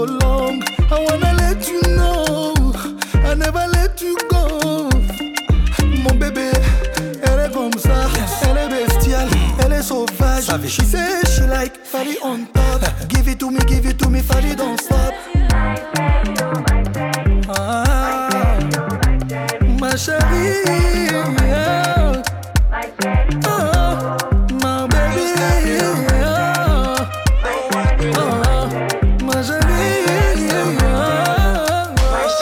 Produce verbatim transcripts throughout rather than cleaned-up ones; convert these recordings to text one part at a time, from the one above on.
so long. I wanna let you know I never let you go. Mon bébé, elle est comme ça, elle est bestiale, elle est sauvage. She say she like Fari on top. Give it to me, give it to me, Fari don't stop. Ah, ma chérie, yeah. Oh, my baby, yeah. Oh, my chérie, yeah.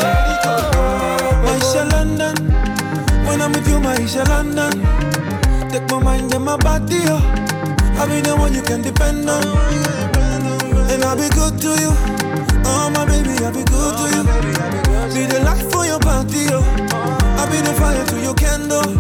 Maisha London, when I'm with you, Maisha London. Take my mind and my body, oh. I'll be the one you can depend on. And I'll be good to you. Oh my baby, I'll be good to you. Be the light for your body, oh. I'll be the fire to your candle.